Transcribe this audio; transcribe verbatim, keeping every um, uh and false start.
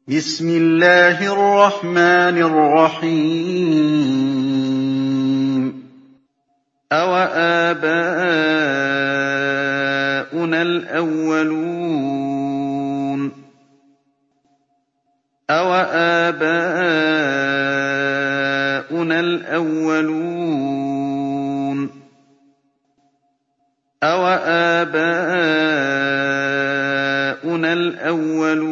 بسم الله الرحمن الرحيم أَوَآبَاؤُنَا الْأَوَّلُونَ أَوَآبَاؤُنَا الْأَوَّلُونَ أَوَآبَاؤُنَا الْأَوَّلُونَ